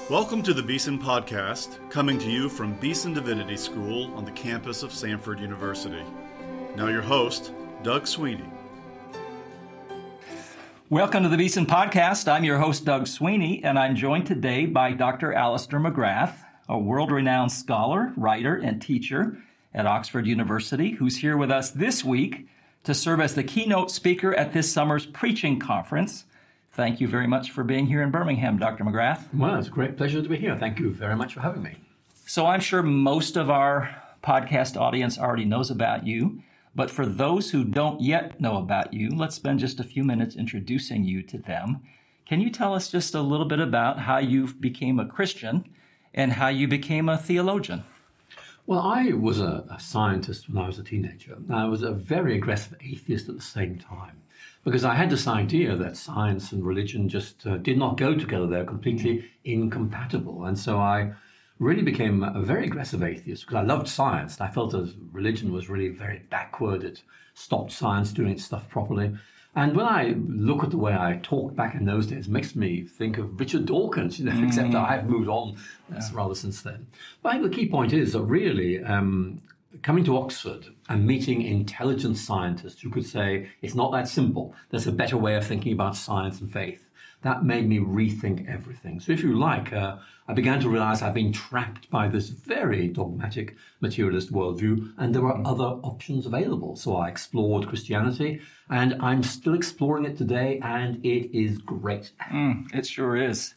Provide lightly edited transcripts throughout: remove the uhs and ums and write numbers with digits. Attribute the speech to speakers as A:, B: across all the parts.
A: Welcome to the Beeson Podcast, coming to you from Beeson Divinity School on the campus of Samford University. Now your host, Doug Sweeney.
B: Welcome to the Beeson Podcast. I'm your host, Doug Sweeney, and I'm joined today by Dr. Alistair McGrath, a world-renowned scholar, writer, and teacher at Oxford University, who's here with us this week to serve as the keynote speaker at this summer's preaching conference. Thank you very much for being here in Birmingham, Dr. McGrath.
C: Well, it's a great pleasure to be here. Thank you very much for having me.
B: So I'm sure most of our podcast audience already knows about you, but for those who don't yet know about you, let's spend just a few minutes introducing you to them. Can you tell us just a little bit about how you became a Christian and how you became a theologian?
C: Well, I was a scientist when I was a teenager. I was a very aggressive atheist at the same time, because I had this idea that science and religion just did not go together. They're completely incompatible. And so I really became a very aggressive atheist because I loved science. I felt that religion was really very backward. It stopped science doing its stuff properly. And when I look at the way I talked back in those days, it makes me think of Richard Dawkins, except I've moved on rather since then. But I think the key point is that really coming to Oxford and meeting intelligent scientists who could say, it's not that simple, there's a better way of thinking about science and faith, that made me rethink everything. So if you like, I began to realize I've been trapped by this very dogmatic materialist worldview, and there were other options available. So I explored Christianity, and I'm still exploring it today, and it is great.
B: It sure is.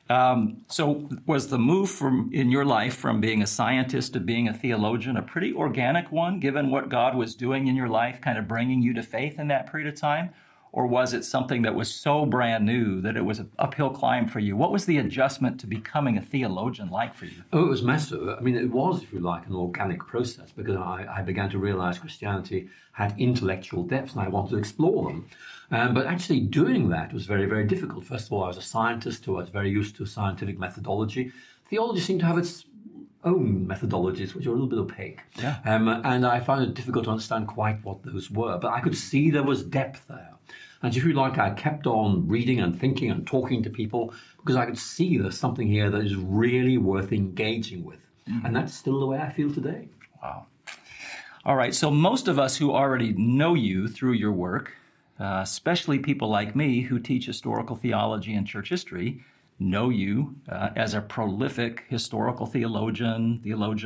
B: So was the move in your life from being a scientist to being a theologian a pretty organic one, given what God was doing in your life, kind of bringing you to faith in that period of time? Or was it something that was so brand new that it was an uphill climb for you? What was the adjustment to becoming a theologian like for you?
C: Oh, it was massive. I mean, it was, if you like, an organic process, because I began to realize Christianity had intellectual depths and I wanted to explore them. But actually doing that was very, very difficult. First of all, I was a scientist who was very used to scientific methodology. Theology seemed to have its own methodologies, which are a little bit opaque.
B: Yeah.
C: And I found it difficult to understand quite what those were. But I could see there was depth there. And if you like, I kept on reading and thinking and talking to people because I could see there's something here that is really worth engaging with. And that's still the way I feel today.
B: Wow. All right. So most of us who already know you through your work, especially people like me who teach historical theology and church history, know you as a prolific historical theologian.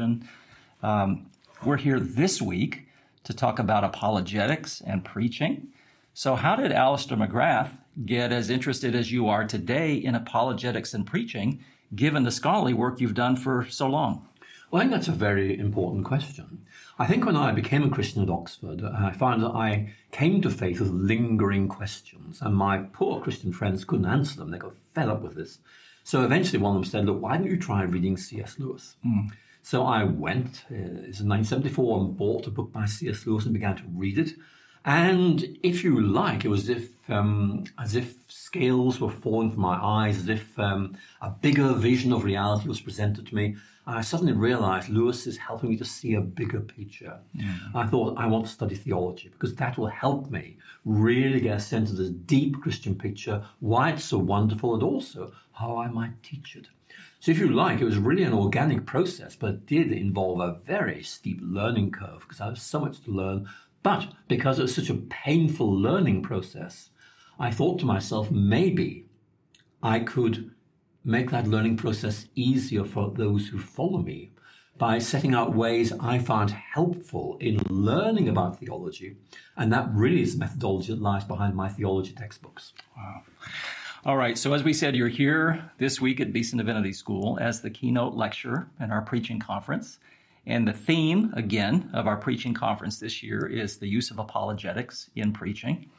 B: We're here this week to talk about apologetics and preaching. So how did Alistair McGrath get as interested as you are today in apologetics and preaching, given the scholarly work you've done for so long?
C: Well, I think that's a very important question. I think when I became a Christian at Oxford, I found that I came to faith with lingering questions, and my poor Christian friends couldn't answer them. They got fed up with this. So eventually one of them said, look, why don't you try reading C.S. Lewis? So I went, it's in 1974, and bought a book by C.S. Lewis and began to read it. And if you like, it was as if scales were falling from my eyes, as if a bigger vision of reality was presented to me. I suddenly realized Lewis is helping me to see a bigger picture. I thought, I want to study theology because that will help me really get a sense of this deep Christian picture, why it's so wonderful, and also how I might teach it. So if you like, it was really an organic process, but it did involve a very steep learning curve because I have so much to learn. But because it was such a painful learning process, I thought to myself, maybe I could make that learning process easier for those who follow me by setting out ways I found helpful in learning about theology. And that really is the methodology that lies behind my theology textbooks.
B: Wow. All right. So as we said, you're here this week at Beeson Divinity School as the keynote lecturer in our preaching conference. And the theme, again, of our preaching conference this year is the use of apologetics in preaching.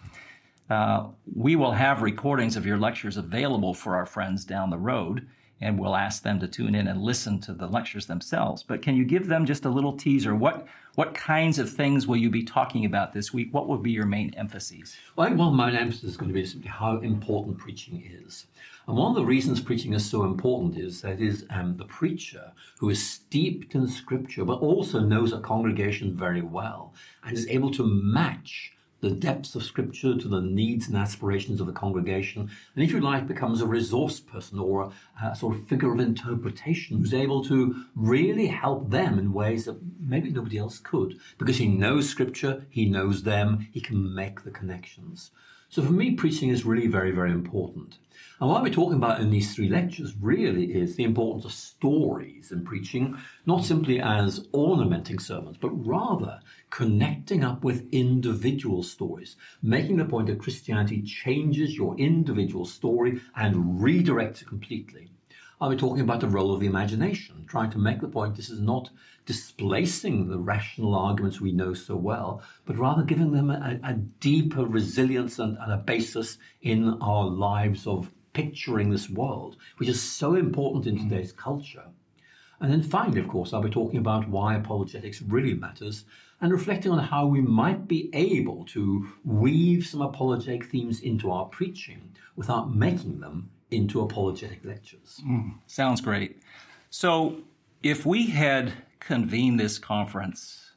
B: We will have recordings of your lectures available for our friends down the road, and we'll ask them to tune in and listen to the lectures themselves. But can you give them just a little teaser? What kinds of things will you be talking about this week? What will be your main emphases?
C: Well, I think one of my emphasis is going to be simply how important preaching is. And one of the reasons preaching is so important is that it is the preacher who is steeped in Scripture, but also knows a congregation very well and is able to match the depths of Scripture to the needs and aspirations of the congregation, and if you like, becomes a resource person or a sort of figure of interpretation who's able to really help them in ways that maybe nobody else could, because he knows Scripture, he knows them, he can make the connections. So for me, preaching is really very, very important. And what we're talking about in these 3 lectures really is the importance of stories in preaching, not simply as ornamenting sermons, but rather connecting up with individual stories, making the point that Christianity changes your individual story and redirects it completely. I'll be talking about the role of the imagination, trying to make the point this is not displacing the rational arguments we know so well, but rather giving them a deeper resilience and a basis in our lives of picturing this world, which is so important in today's culture. And then finally, of course, I'll be talking about why apologetics really matters and reflecting on how we might be able to weave some apologetic themes into our preaching without making them into apologetic lectures.
B: Sounds great. So if we had convened this conference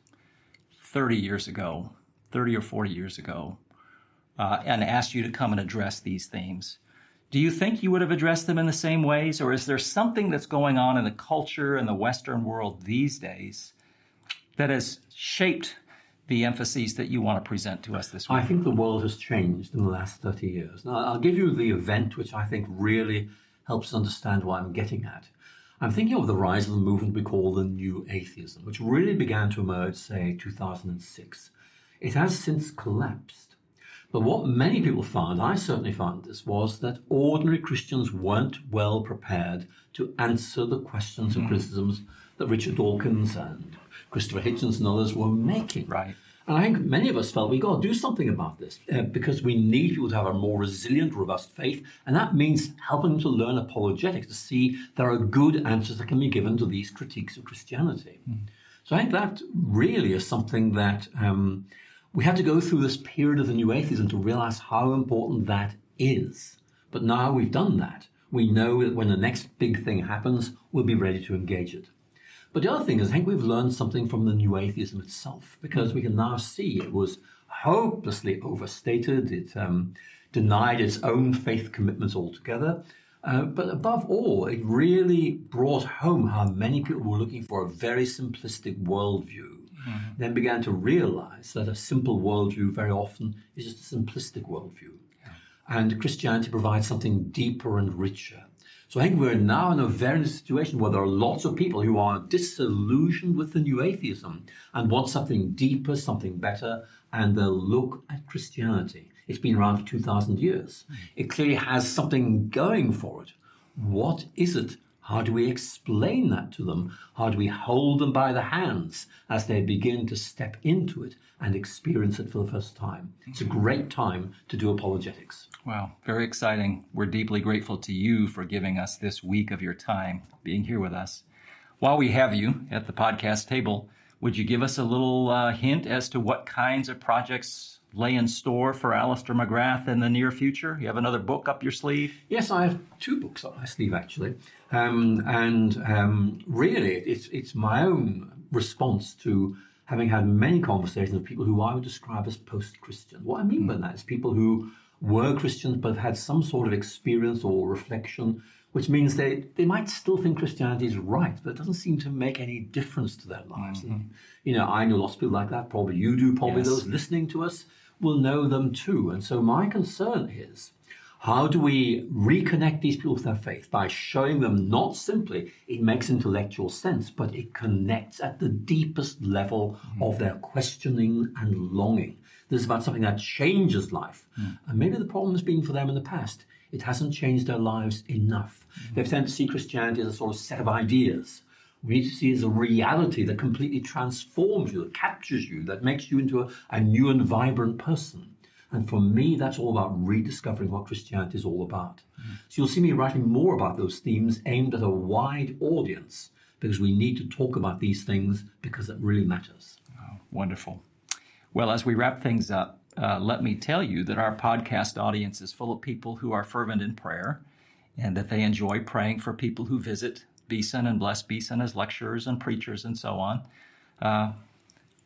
B: 30 or 40 years ago, and asked you to come and address these themes, do you think you would have addressed them in the same ways? Or is there something that's going on in the culture in the Western world these days that has shaped the emphases that you want to present to us this week?
C: I think the world has changed in the last 30 years. Now, I'll give you the event which I think really helps us understand what I'm getting at. I'm thinking of the rise of the movement we call the New Atheism, which really began to emerge, say, 2006. It has since collapsed. But what many people found, I certainly found this, was that ordinary Christians weren't well prepared to answer the questions and criticisms that Richard Dawkins and Christopher Hitchens and others were making.
B: Right.
C: And I think many of us felt we got to do something about this because we need people to have a more resilient, robust faith. And that means helping them to learn apologetics, to see there are good answers that can be given to these critiques of Christianity. So I think that really is something that we had to go through this period of the New Atheism to realize how important that is. But now we've done that. We know that when the next big thing happens, we'll be ready to engage it. But the other thing is, I think we've learned something from the New Atheism itself, because we can now see it was hopelessly overstated. It denied its own faith commitments altogether. But above all, it really brought home how many people were looking for a very simplistic worldview, then began to realize that a simple worldview very often is just a simplistic worldview. And Christianity provides something deeper and richer. So I think we're now in a very situation where there are lots of people who are disillusioned with the New Atheism and want something deeper, something better, and they'll look at Christianity. It's been around for 2,000 years. It clearly has something going for it. What is it? How do we explain that to them? How do we hold them by the hands as they begin to step into it and experience it for the first time? It's a great time to do apologetics.
B: Wow, very exciting. We're deeply grateful to you for giving us this week of your time, being here with us. While we have you at the podcast table, would you give us a little hint as to what kinds of projects lay in store for Alister McGrath in the near future? You have another book up your sleeve?
C: Yes, I have 2 books up my sleeve, actually. Really, it's my own response to having had many conversations with people who I would describe as post-Christian. What I mean by that is people who were Christians but have had some sort of experience or reflection, which means they might still think Christianity is right, but it doesn't seem to make any difference to their lives. And, I know lots of people like that. Probably you do. Probably those listening to us will know them too. And so my concern is, how do we reconnect these people with their faith by showing them not simply it makes intellectual sense, but it connects at the deepest level of their questioning and longing. This is about something that changes life. And maybe the problem has been for them in the past, it hasn't changed their lives enough. They've tended to see Christianity as a sort of set of ideas. We need to see it as a reality that completely transforms you, that captures you, that makes you into a new and vibrant person. And for me, that's all about rediscovering what Christianity is all about. So you'll see me writing more about those themes aimed at a wide audience, because we need to talk about these things because it really matters.
B: Oh, wonderful. Well, as we wrap things up, let me tell you that our podcast audience is full of people who are fervent in prayer and that they enjoy praying for people who visit Beeson and bless Beeson as lecturers and preachers and so on.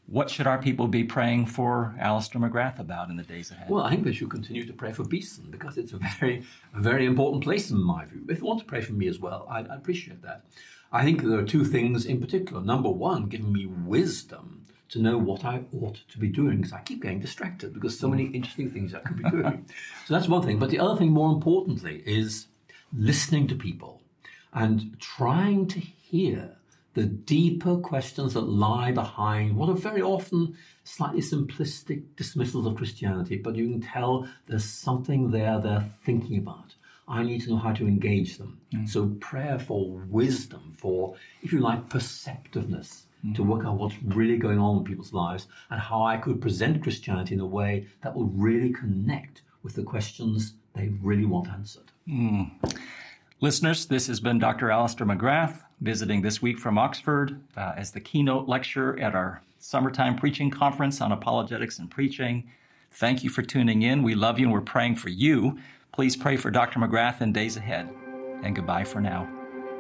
B: what should our people be praying for Alister McGrath about in the days ahead?
C: Well, I think they should continue to pray for Beeson because it's a very important place in my view. If you want to pray for me as well, I'd appreciate that. I think there are two things in particular. Number one, giving me wisdom to know what I ought to be doing, because I keep getting distracted because so many interesting things I could be doing. So that's one thing. But the other thing, more importantly, is listening to people and trying to hear the deeper questions that lie behind what are very often slightly simplistic dismissals of Christianity, but you can tell there's something there they're thinking about. I need to know how to engage them. So prayer for wisdom, for, if you like, perceptiveness, to work out what's really going on in people's lives and how I could present Christianity in a way that will really connect with the questions they really want answered.
B: Listeners, this has been Dr. Alister McGrath visiting this week from Oxford as the keynote lecturer at our summertime preaching conference on apologetics and preaching. Thank you for tuning in. We love you and we're praying for you. Please pray for Dr. McGrath in days ahead. And goodbye for now.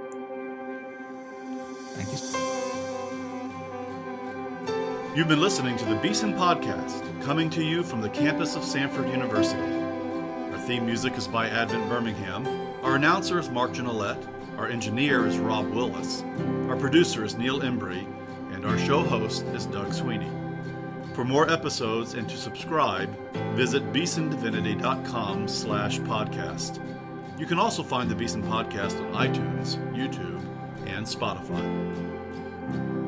B: Thank you.
A: You've been listening to the Beeson Podcast, coming to you from the campus of Samford University. Our theme music is by Advent Birmingham. Our announcer is Mark Janolette. Our engineer is Rob Willis. Our producer is Neil Embry. And our show host is Doug Sweeney. For more episodes and to subscribe, visit beesondivinity.com/podcast. You can also find the Beeson Podcast on iTunes, YouTube, and Spotify.